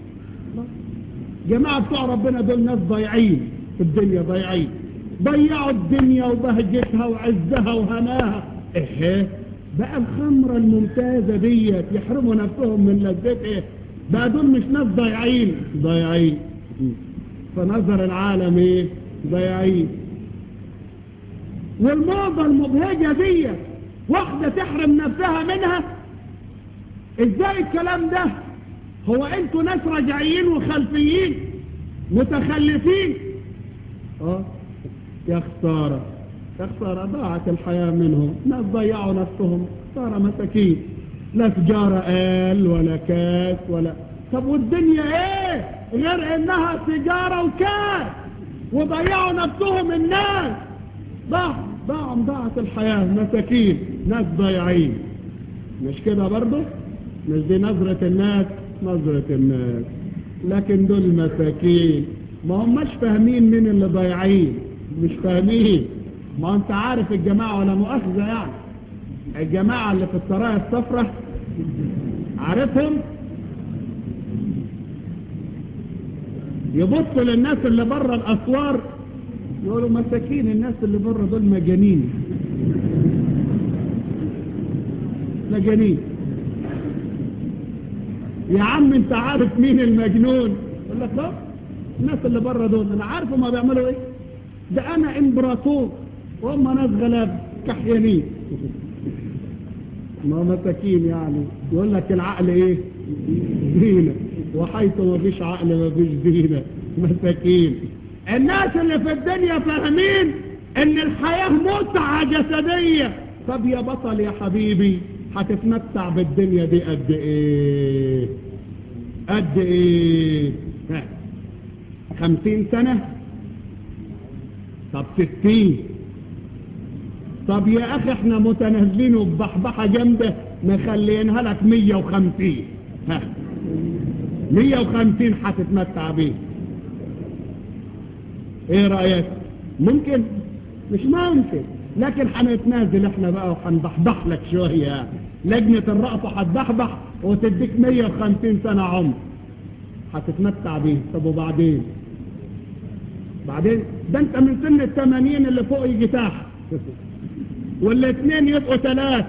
جماعة بتوع ربنا دول ناس ضايعين في الدنيا، ضايعين، ضيعوا الدنيا وبهجتها وعزها وهناها. ايه بقى الخمرة الممتازة ديت يحرموا نفسهم من لذتها؟ بقى دول مش ناس ضايعين، ضايعين فنظر العالم ايه؟ ضايعين. والموضة المبهجة ديت واحدة تحرم نفسها منها؟ ازاي الكلام ده؟ هو انتوا ناس رجعيين وخلفيين متخلفين؟ اه يا خسارة، يا خسارة، ضاعت الحياة منهم، ناس ضيعوا نفسهم، خسارة مساكين، لا سجارة قال ولا كاس ولا. طب والدنيا ايه غير انها سجارة وكاس؟ وضيعوا نفسهم الناس، ضاع ضاع ضاعت الحياة، مساكين، ناس ضايعين. مش كده برضه؟ مش دي نظرة الناس؟ نظرة الناس. لكن دول مساكين ما هماش فاهمين مين اللي ضايعين، مش فاهمين. ما انت عارف الجماعة ولا مؤاخذة يعني، الجماعة اللي في السرايا الصفرة عارفهم؟ يبصوا للناس اللي بره الأسوار يقولوا مساكين، الناس اللي بره دول مجانين، مجانين. يا عم انت عارف مين المجنون؟ يقول لك لا، الناس اللي بره دول انا عارف ما بيعملوا ايه، ده انا امبراطور وهم ناس غلاب كحيانين. ما مساكين يعني. يقول لك العقل ايه؟ زينة، وحيث ما فيش عقل ما فيش زينة. مساكين. الناس اللي في الدنيا فاهمين ان الحياة متعة جسدية. طب يا بطل يا حبيبي، هتتمتع بالدنيا دي قد ايه؟ قد ايه؟ خمسين سنة؟ طب ستين؟ طب يا اخي احنا متنازلين وببحبحة جامدة مخلينها لك مية وخمسين. ها مية وخمسين هتتمتع بيه. ايه رأيك؟ ممكن؟ مش ممكن. لكن هنتنازل احنا بقى وهنبحبح لك شوية، لجنة الرأفة هتبحبح وتديك مية وخمسين سنة عمر هتتمتع بيه. طب وبعدين؟ بعدين ده انت من سن الثمانين اللي فوق يجي تحت، والاثنين يبقوا ثلاثة،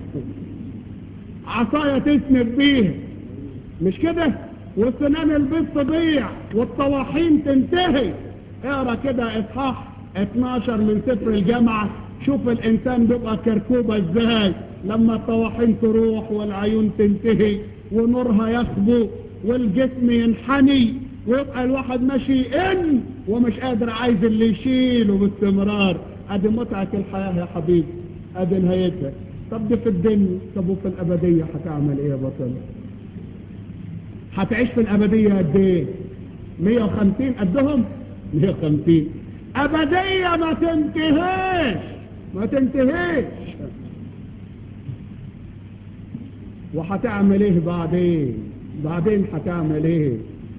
عصاية تسند بيها، مش كده؟ والسنان البيض تضيع والطواحين تنتهي. اقرا كده اصحاح اتناشر من سفر الجامعة، شوف الانسان بيبقى كركوبة ازاي لما الطواحين تروح والعيون تنتهي ونورها يخبو والجسم ينحني ويبقى الواحد ماشي ان ومش قادر، عايز اللي يشيله باستمرار. ادي متعة الحياة يا حبيبي، ادي نهايتها. طب دي في الدنيا، طب وفي الابدية هتعمل ايه يا بطل؟ هتعيش في الابدية قد ايه؟ مية وخمسين قدهم؟ مية وخمسين ابدية ما تنتهيش، ما تنتهيش. وهتعمل ايه بعدين؟ بعدين هتعمل ايه؟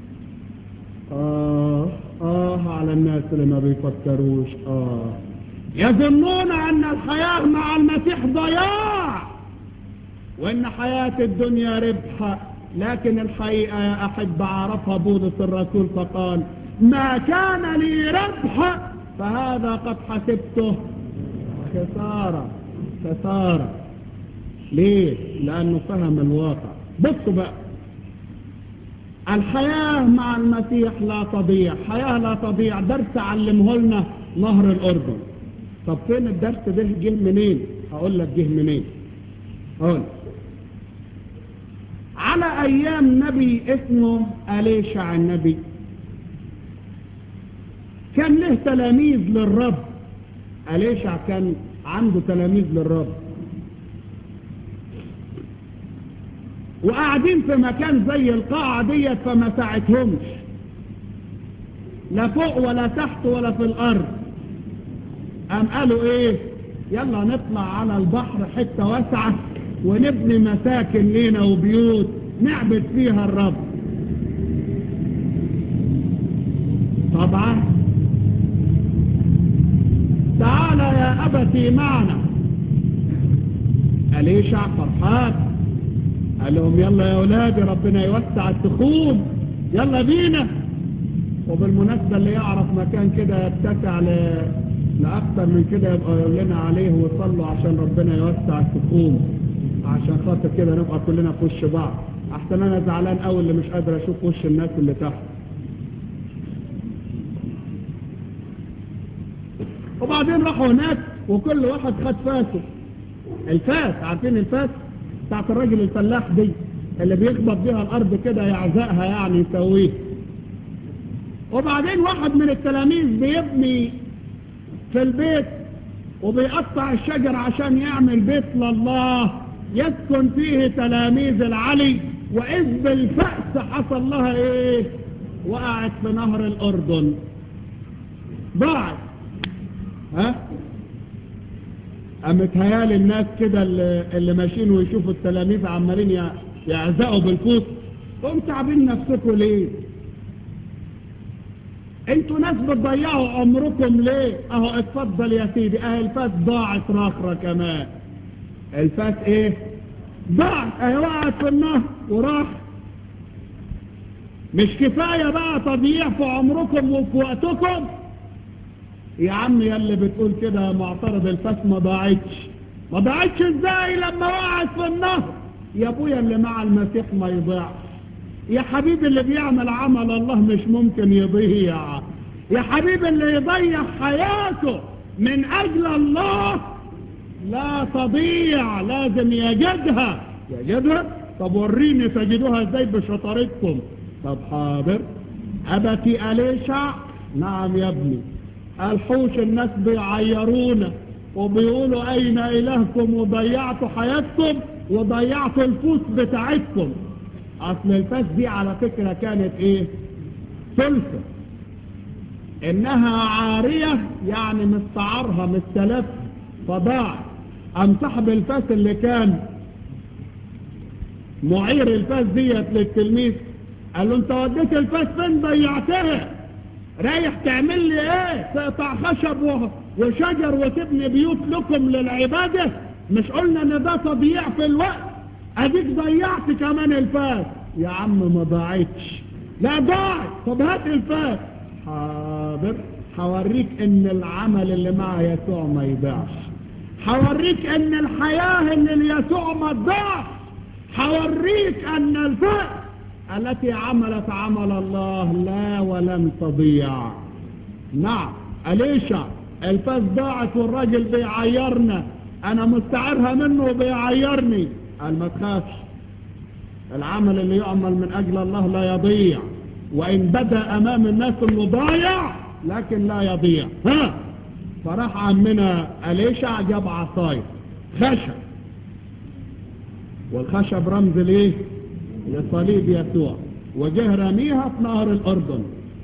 آه آه على الناس اللي ما بيفكروش. آه يظنون أن الحياة مع المسيح ضياع وأن حياة الدنيا ربح، لكن الحقيقة يا أحب عرفها بولس الرسول فقال ما كان لي ربح فهذا قد حسبته خسارة. خسارة ليه؟ لأنه فهم الواقع. بصوا بقى، الحياة مع المسيح لا تضيع، حياة لا تضيع. درس علمه لنا نهر الأردن. طب فين الدرس ده؟ جه منين؟ هقول لك جه منين. هقول على أيام نبي اسمه أليشع النبي، كان له تلاميذ للرب. أليشع كان عنده تلاميذ للرب، وقاعدين في مكان زي القاعة ديت فما ساعتهمش لا فوق ولا تحت ولا في الأرض. قام قالوا ايه؟ يلا نطلع على البحر حتة واسعة ونبني مساكن لينا وبيوت نعبد فيها الرب. طبعا تعالى يا أبتي معنا. أليشع فرحان قال لهم يلا يا أولادي ربنا يوسع التخوم، يلا بينا. وبالمناسبة اللي يعرف مكان كده يتسع لأكثر من كده يبقى يقول لنا عليه وصلوا عشان ربنا يوسع التخوم، عشان خاطر كده نبقى كلنا في وش بعض. احسن انا زعلان قوي اللي مش قادر اشوف وش الناس اللي تحت. وبعدين راحوا هناك وكل واحد خد فاسه. الفاس، عارفين الفاس بتاعت الراجل الفلاح دي اللي بيخبط بيها الارض كده يعزقها يعني يسويه. وبعدين واحد من التلاميذ بيبني في البيت وبيقطع الشجر عشان يعمل بيت لله يسكن فيه تلاميذ العلي، وإذ بالفأس حصل لها ايه؟ وقعت في نهر الأردن، ضاعت. ها؟ قامت هيال الناس كده اللي, اللي ماشيين ويشوفوا التلاميذ عمالين يعزقوا بالفوس، قوم تعبين نفسكم ليه؟ انتوا ناس بتضيعوا عمركم ليه؟ اهو اتفضل يا سيدي، اهي الفاس ضاعت رخرة كمان. الفاس ايه؟ ضاعت، اهي وقعت في النهر وراح. مش كفاية بقى تضييع في عمركم وفي وقتكم؟ يا عم يا اللي بتقول كده معترض، الفاس ما ضاعتش. ما ضاعتش ازاي لما وقعت في النهر؟ يا ابويا اللي مع المسيح ما يضيعش. يا حبيبي اللي بيعمل عمل الله مش ممكن يضيع. يا حبيبي اللي يضيع حياته من اجل الله لا تضيع، لازم يجدها. يجدها؟ طب وريني تجدوها ازاي بشطارتكم. طب حاضر. أبتي أليشع؟ نعم يا ابني. الحوش الناس بيعيرونا وبيقولوا أين إلهكم وضيعتوا حياتكم وضيعتوا الفوس بتاعتكم. أصل الفاس دي على فكرة كانت إيه؟ ثلثة، إنها عارية يعني مستعارها مستلفها فضاعت. أم صاحب الفاس اللي كان معير الفاس ديت للتلميذ قال له أنت وديت الفاس فين؟ ضيعتها. رايح تعمل لي ايه؟ تقطع خشب وشجر وتبني بيوت لكم للعبادة؟ مش قلنا ان ده تضييع في الوقت؟ اديك ضيعت كمان الفاس. يا عم ما ضاعتش. لا ضاعت. طب هات الفاس. حاضر. حوريك ان العمل اللي مع يسوع ما يضيعش. حوريك ان الحياة اللي ليسوع ما تضيعش. حوريك ان الفاس التي عملت عمل الله لا ولن تضيع. نعم أليشع الفاس ضاعت والراجل بيعيرنا، انا مستعرها منه وبيعيرني. قال ما تخافش، العمل اللي يعمل من اجل الله لا يضيع، وان بدا امام الناس انه ضايع لكن لا يضيع. ها؟ فراح عمنا أليشع جاب عصايه خشب، والخشب رمز ليه؟ لصليب يسوع، وجه رميها في نهر الأردن،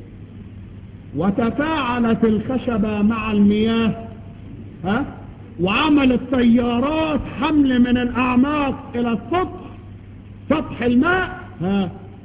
وتفاعلت الخشبة مع المياه. ها؟ وعملت تيارات حمل من الأعماق إلى السطح، سطح الماء. ها؟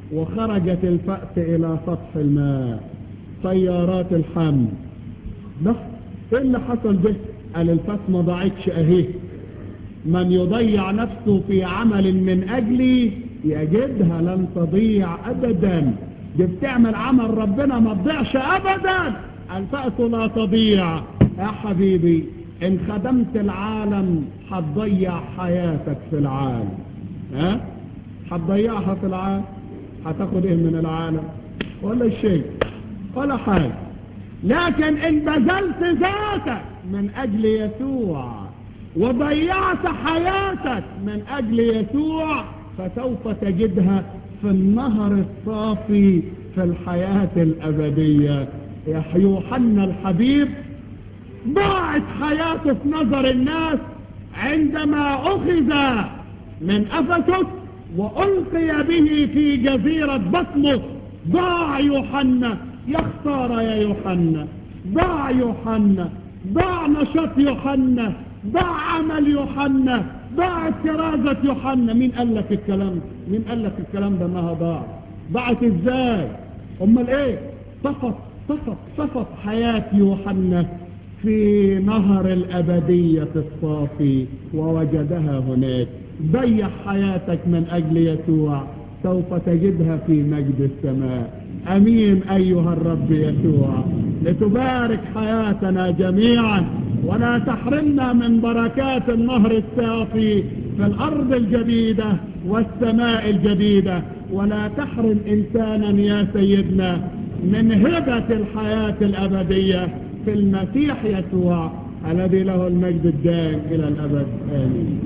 وخرجت الفأس إلى سطح الماء، سيارات الحمل. ده ايه اللي حصل ده؟ قال الفأس ما ضاعتش اهي، من يضيع نفسه في عمل من أجلي يجدها لن تضيع أبدا. دي بتعمل عمل ربنا ما تضيعش أبدا، الفأس لا تضيع. يا حبيبي إن خدمت العالم هتضيع حياتك في العالم. ها؟ هتضيعها في العالم، هتاخد ايه من العالم؟ ولا شيء ولا حاجة. لكن إن بذلت ذاتك من أجل يسوع وضيعت حياتك من أجل يسوع فسوف تجدها في النهر الصافي في الحياة الأبدية. يا يوحنا الحبيب ضاعت حياته في نظر الناس عندما أخذ من أفسس وألقي به في جزيرة بطمس. ضاع يوحنا، يا خسارة يا يوحنا، ضاع يوحنا، ضاع نشاط يوحنا، ضاع عمل يوحنا، ضاعت كرازة يوحنا. مين قال لك الكلام ده؟ مين قال لك الكلام ده انها ضاعت؟ ضاعت ازاي؟ امال ايه؟ صفت صفت صفت حياة يوحنا في نهر الأبدية الصافي ووجدها هناك. ضيع حياتك من أجل يسوع سوف تجدها في مجد السماء. أمين أيها الرب يسوع، لتبارك حياتنا جميعا ولا تحرمنا من بركات النهر الصافي في الأرض الجديدة والسماء الجديدة، ولا تحرم إنسانا يا سيدنا من هبة الحياة الأبدية في المسيح يسوع الذي له المجد الدائم إلى الأبد. آمين.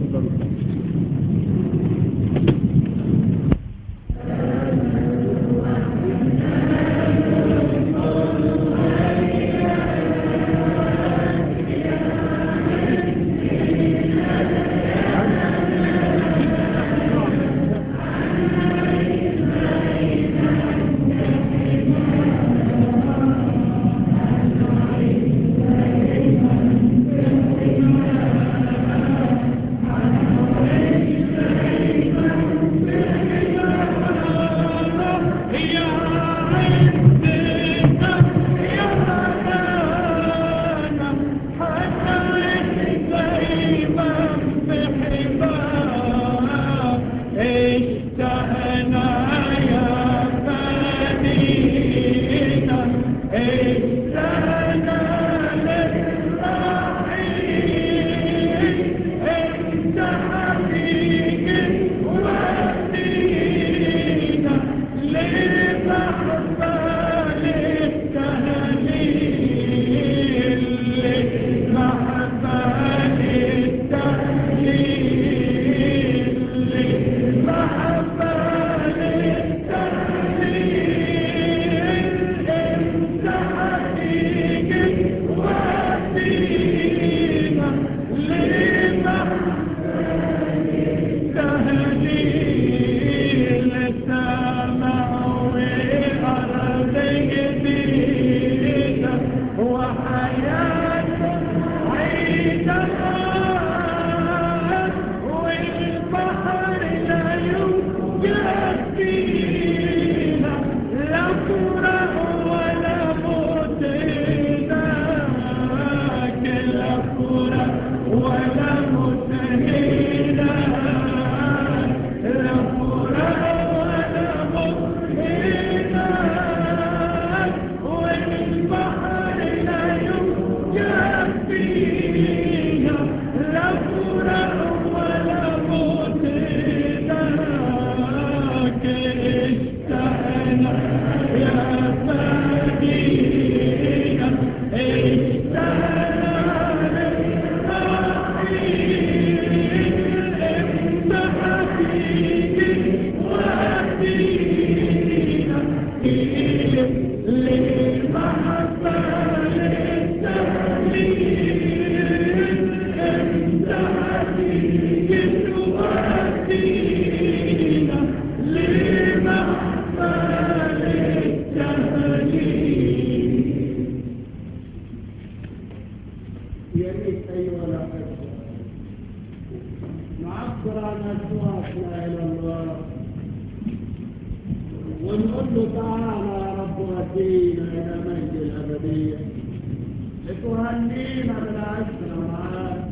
الأبدية لتهنينا بالعشرة معاك،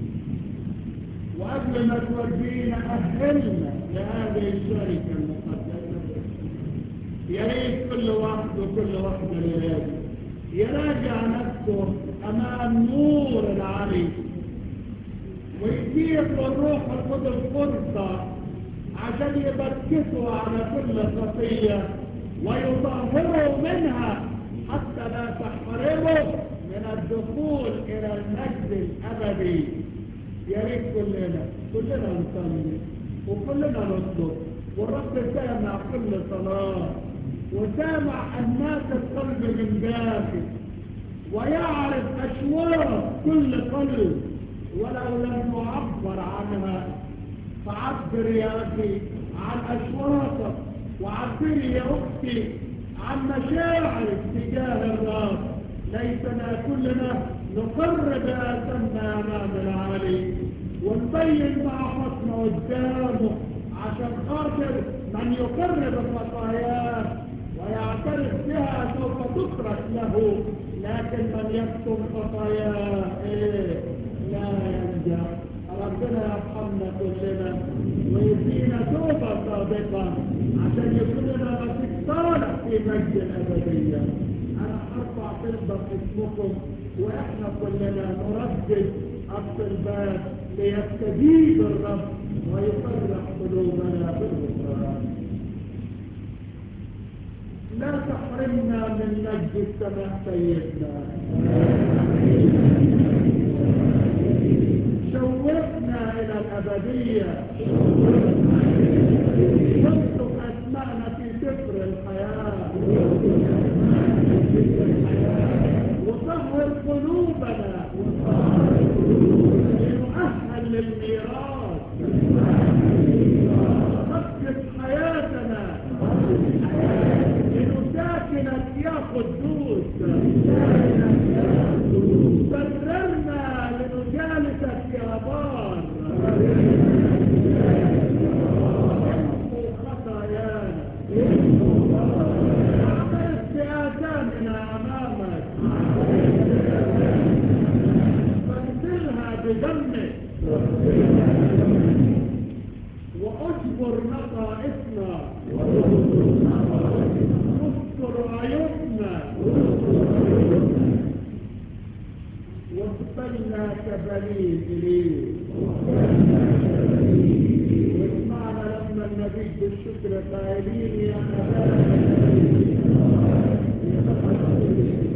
وقبل ما تودينا أهلنا لهذه الشركة المقدسة. يا ريت كل واحد وكل واحدة لهذه يراجع نفسه أمام نور العلي، ويدير للروح القدس فرصة عشان يبكتوا على كل خطية ويطهروا منها حتى لا تحرموا من الدخول إلى المجد الأبدي. يا ريت كلنا كلنا نصلي وكلنا نطلب، والرب سامع كل صلاة وسامع أنات القلب من داخل، ويعرف أشواق كل قلب ولو لم يعبر عنها. فعبر يا أخي عن أشواقك، وعبري يا أختي عن مشاعرك تجاه الرب. ليتنا كلنا نقرب آثامنا أمام العلي ونبين ضعفتنا قدامه، عشان خاطر من يقرب خطاياه ويعترف بها سوف تترك له، لكن من يكتم خطاياه ايه لا ينجح. ربنا يرحمنا كلنا ويدينا توبة صادقة عشان يكون لنا نصيب صالح في مجد الأبدية. أنا أرفع طلبة اسمكم وإحنا كلنا نردد الطلبات ليستجيب الرب ويفرح قلوبنا بالغفران. لا تحرمنا من مجد السماء سيدنا، شوقنا إلى الأبدية، نكتب أسماءنا في سفر الحياة، وطهر قلوبنا لنؤهل للميراث، نقف حياتنا لنساكنك يا قدوس، بررنا لنجالسك يا بار، امحو خطايانا، اعترف بآثامنا امامك، فاغسلها بدمك، واجبر نقائصنا، استر عيوبنا، واقبلنا كبنين إليه. واسمعنا لما النبي بالشكر قائلين يا أبانا